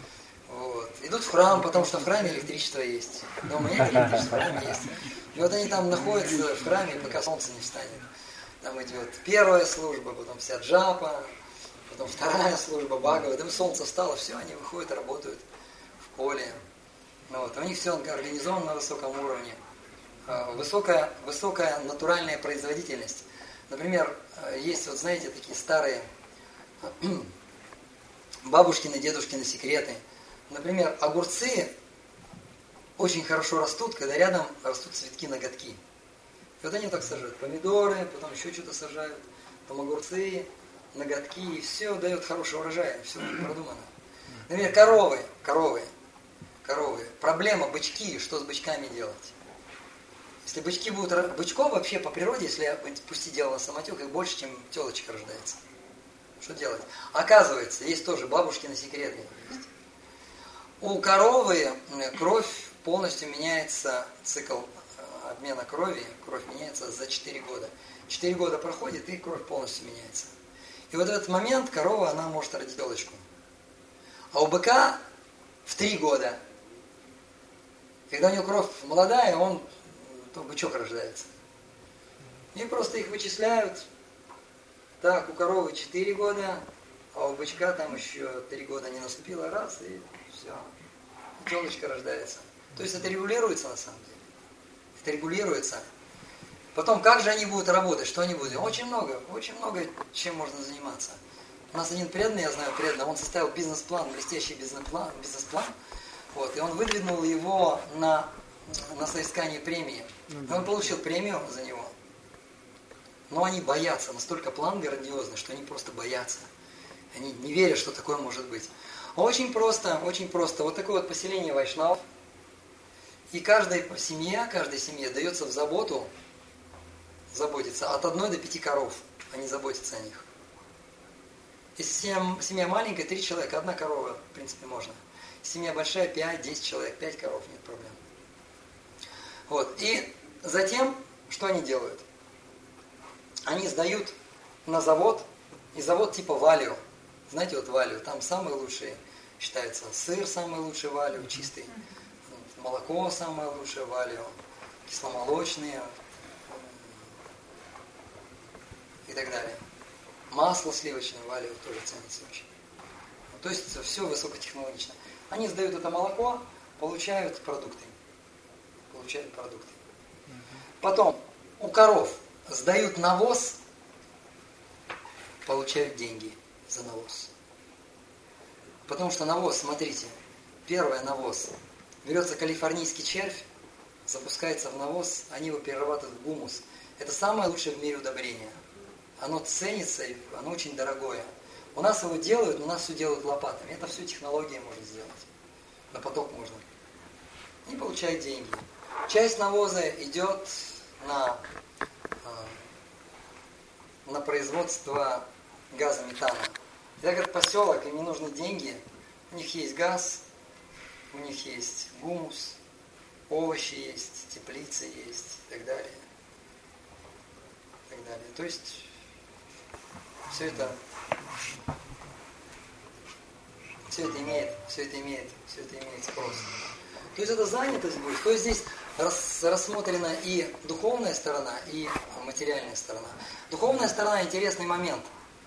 Вот. Идут в храм, потому что в храме электричество есть. Дома нет электричества, в храме есть. И вот они там находятся в храме, пока солнце не встанет. Там идет первая служба, потом вся джапа, потом вторая служба, багова. Там солнце встало, все, они выходят, работают в поле. Вот. У них все организовано на высоком уровне. Высокая натуральная производительность. Например, есть, вот знаете, такие старые бабушкины, дедушкины секреты. Например, огурцы очень хорошо растут, когда рядом растут цветки-ноготки. И вот они так сажают помидоры, потом еще что-то сажают, потом огурцы, ноготки, и все дает хороший урожай, все продумано. Например, коровы. Проблема бычки, что с бычками делать? Если бычки будут... Бычков вообще по природе, если пустить дело на самотек, их больше, чем телочек рождается. Что делать? Оказывается, есть тоже бабушкины секреты. У коровы кровь полностью меняется, цикл обмена крови, кровь меняется за 4 года. 4 года проходит, и кровь полностью меняется. И вот в этот момент корова, она может родить телочку. А у быка в 3 года. Когда у него кровь молодая, то бычок рождается. И просто их вычисляют. Так, у коровы 4 года, а у бычка там еще 3 года не наступило, раз, и все. Телочка рождается. То есть это регулируется на самом деле. Это регулируется. Потом, как же они будут работать, что они будут делать? Очень много чем можно заниматься. У нас один преданный, я знаю преданного, он составил бизнес-план, блестящий бизнес-план, вот, и он выдвинул его на соискание премии. И он получил премию за него. Но они боятся, настолько план грандиозный, что они просто боятся. Они не верят, что такое может быть. Очень просто. Вот такое вот поселение вайшнавов. И каждой семье дается в заботиться от 1 до 5 коров. Они заботятся о них. Если семья маленькая, 3 человека, 1 корова, в принципе, можно. Семья большая, 5-10 человек, 5 коров, нет проблем. Вот. И затем, что они делают? Они сдают на завод, и завод типа Валио. Знаете, вот Валио, там самые лучшие, считается, сыр самый лучший Валио, чистый, молоко самое лучшее Валио, кисломолочные и так далее. Масло сливочное Валио тоже ценится очень. То есть все высокотехнологично. Они сдают это молоко, получают продукты. Потом у коров сдают навоз, получают деньги за навоз. Потому что навоз, смотрите, первое навоз. Берется калифорнийский червь, запускается в навоз, они его перерабатывают в гумус. Это самое лучшее в мире удобрение. Оно ценится, оно очень дорогое. У нас его делают, но у нас все делают лопатами. Это все технология можно сделать. На поток можно. И получают деньги. Часть навоза идет на производство газа метана. Это как поселок, им не нужны деньги. У них есть газ, у них есть гумус, овощи есть, теплицы есть и так далее. То есть все это имеет спрос. То есть это занятость будет. То есть здесь рассмотрена и духовная сторона, и материальная сторона. Духовная сторона — интересный момент.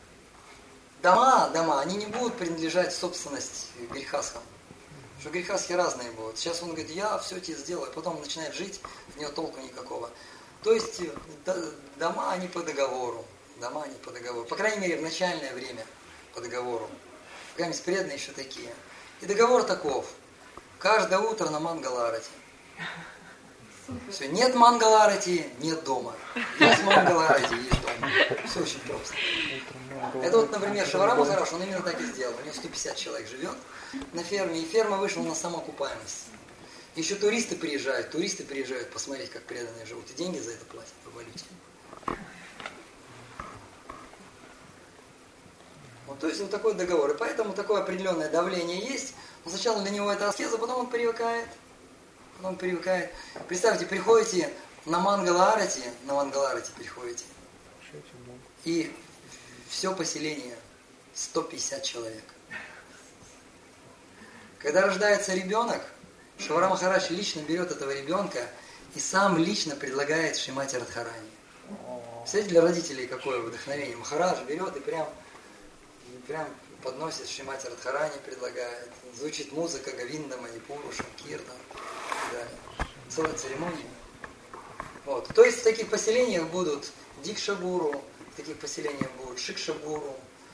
Дома, они не будут принадлежать в собственность грехасхам. Потому что грехасхи разные будут. Сейчас он говорит, я все тебе сделаю, потом начинает жить, в него толку никакого. То есть дома, они по договору. По крайней мере, в начальное время по договору. Пока преданные еще такие. И договор таков. Каждое утро на Мангала-арати. Все, нет Мангала-арати, нет дома. Есть Мангала-арати, есть дом. Все очень просто. Это вот, например, Шиварама Махарадж, он именно так и сделал. У него 150 человек живет на ферме, и ферма вышла на самоокупаемость. Еще туристы приезжают посмотреть, как преданные живут, и деньги за это платят по валюте. Вот, то есть вот такой договор. И поэтому такое определенное давление есть. Но сначала для него это аскеза, потом он привыкает. Представьте, приходите на Мангала-арати приходите. И все поселение 150 человек. Когда рождается ребенок, Шивара Махарадж лично берет этого ребенка и сам лично предлагает Шримати Радхарани. Представляете, для родителей какое вдохновение. Махарадж берет и прям подносит Шримати Радхарани, предлагает. Звучит музыка Говинда, Манипуру, Шанкиртан и так далее. Целая церемония. Вот. То есть в таких поселениях будут Дикша-гуру, в таких поселениях будут Шикша-гуру,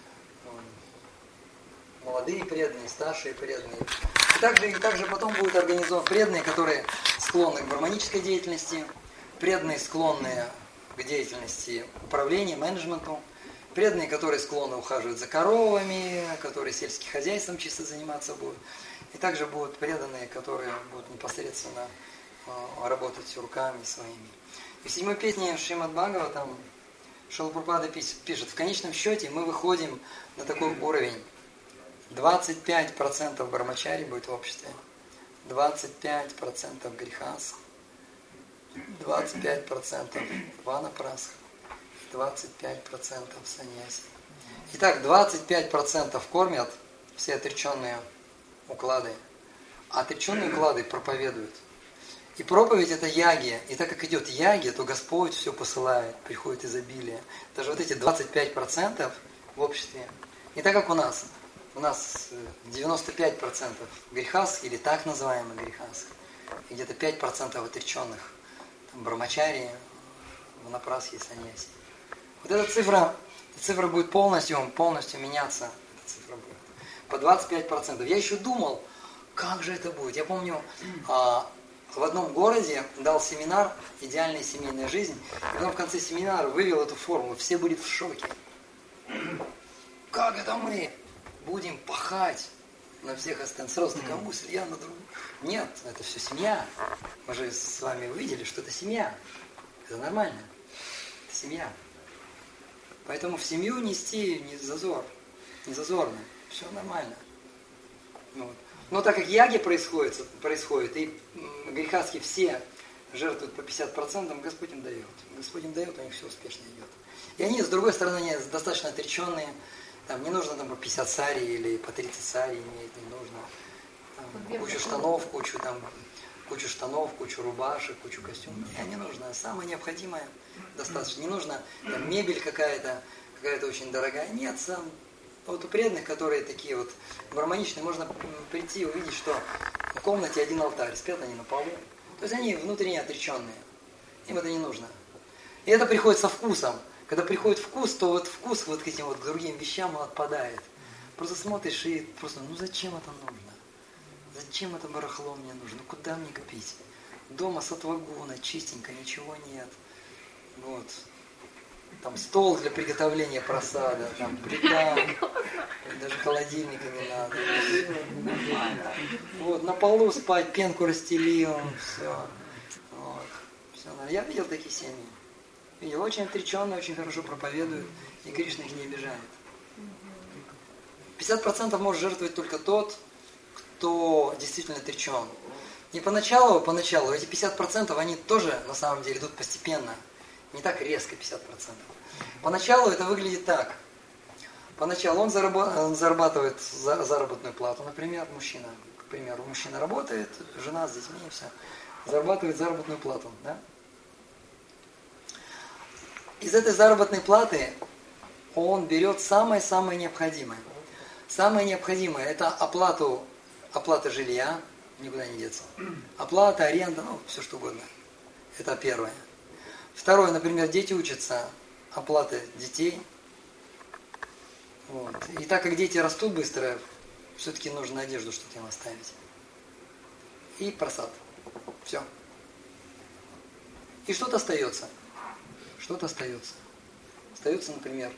молодые преданные, старшие преданные. И также потом будут организованы преданные, которые склонны к гармонической деятельности, преданные, склонные к деятельности управления, менеджменту, преданные, которые склонны ухаживать за коровами, которые сельским хозяйством чисто заниматься будут. И также будут преданные, которые будут непосредственно работать руками своими. И в 7-й песне Шримад Бхагаватам Шрила Прабхупада пишет: в конечном счете мы выходим на такой уровень. 25% брамачари будет в обществе, 25% грихас, 25% ванапрасх, 25% саньяси. Итак, 25% кормят все отреченные уклады, а отреченные уклады проповедуют. И проповедь это яги. И так как идет яги, то Господь все посылает, приходит изобилие. Даже вот эти 25% в обществе. Не так как у нас 95% грехас, или так называемый грехас, и где-то 5% отреченных, там, брамачари, ванапрасхи и саньяси. Вот эта цифра будет полностью меняться. Эта цифра будет по 25%. Я еще думал, как же это будет. Я помню, в одном городе дал семинар «Идеальная семейная жизнь», и потом в конце семинара вывел эту формулу. Все были в шоке. Как это мы будем пахать на всех остальных? Сразу такая мысль, я на другую. Нет, это все семья. Мы же с вами увидели, что это семья. Это нормально. Это семья. Поэтому в семью нести не зазорно. Все нормально. Вот. Но так как яги происходит, и грехаски все жертвуют по 50%, Господь им дает. Господь им дает, у них все успешно идет. И они, с другой стороны, они достаточно отреченные. Там не нужно там, по 50 сари или по 30 сари иметь, не нужно. Там, кучу штанов, кучу рубашек, кучу костюмов. Не нужно. Самое необходимое достаточно. Не нужно там, мебель какая-то очень дорогая. Нет, вот у преданных, которые такие вот гармоничные, можно прийти и увидеть, что в комнате один алтарь, спят они на полу. То есть они внутренне отреченные. Им это не нужно. И это приходит со вкусом. Когда приходит вкус, то вот вкус вот к этим вот другим вещам он отпадает. Просто смотришь и просто, зачем это нужно? Зачем это барахло мне нужно? Куда мне копить? Дома сатвагуна, чистенько, ничего нет. Вот. Там стол для приготовления просада, там плита, даже холодильника не надо. Вот, на полу спать, пенку расстелил, все. Вот. Все. Я видел такие семьи. Видел, очень отреченные, очень хорошо проповедуют, и Кришна их не обижает. 50% может жертвовать только тот, кто действительно отречен. Не поначалу, эти 50% они тоже на самом деле идут постепенно. Не так резко 50%. Поначалу это выглядит так. Поначалу он зарабатывает заработную плату, например, мужчина. К примеру, мужчина работает, жена с детьми, и все. Зарабатывает заработную плату. Да? Из этой заработной платы он берет самое-самое необходимое. Самое необходимое это оплата жилья, никуда не деться. Оплата, аренда, все что угодно. Это первое. Второе, например, дети учатся, оплата детей. Вот. И так как дети растут быстро, все-таки нужно одежду что-то им оставить. И просад. Все. И что-то остается. Остается, например,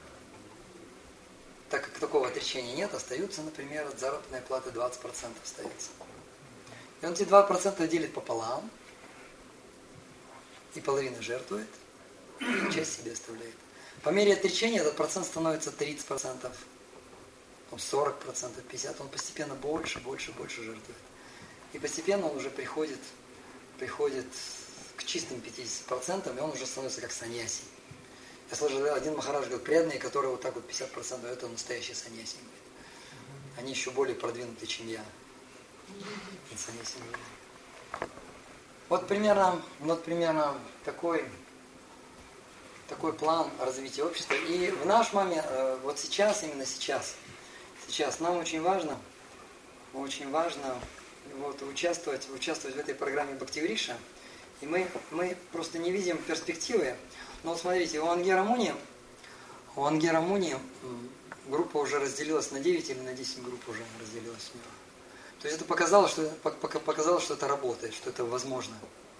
так как такого отречения нет, остается, например, от заработной платы 20% остается. И он эти 2% делит пополам, и половину жертвует, и часть себе оставляет. По мере отречения этот процент становится 30%, потом 40%, 50%, он постепенно больше жертвует. И постепенно он уже приходит к чистым 50%, и он уже становится как саньяси. Я слышал, один махарадж говорит, преданные, которые вот так вот 50%, это настоящие саньяси. Они еще более продвинутые, чем я. Независимый. Вот примерно такой план развития общества. И в наш момент, вот сейчас, именно сейчас нам очень важно вот, участвовать в этой программе Бхактивриша. И мы просто не видим перспективы. Но вот смотрите, у Ангера Муни группа уже разделилась на 9 или на 10 групп уже разделилась у него. То есть это показало, что это работает, что это возможно.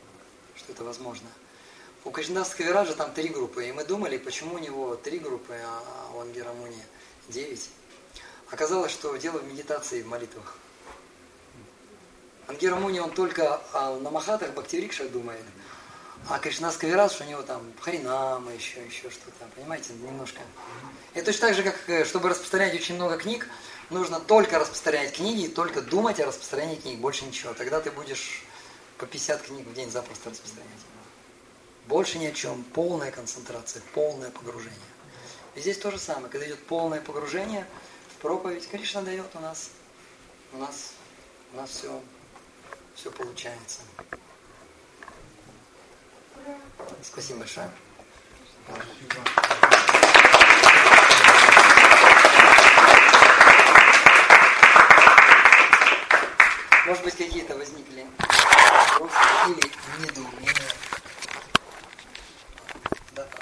У Кришнадаса Кавираджа там 3 группы, и мы думали, почему у него 3 группы, а у Ангера Муни 9. Оказалось, что дело в медитации, в молитвах. Ангера Муни, он только на Махатах, Бхактиврикшах думает, а Кришнадас Кавирадж, у него там Харинама, еще что-то, понимаете, немножко. Это точно так же, как, чтобы распространять очень много книг, нужно только распространять книги, только думать о распространении книг, больше ничего. Тогда ты будешь по 50 книг в день запросто распространять. Больше ни о чем, полная концентрация, полное погружение. И здесь то же самое, когда идет полное погружение в проповедь, Кришна дает у нас все получается. Спасибо большое. Может быть, какие-то возникли вопросы или не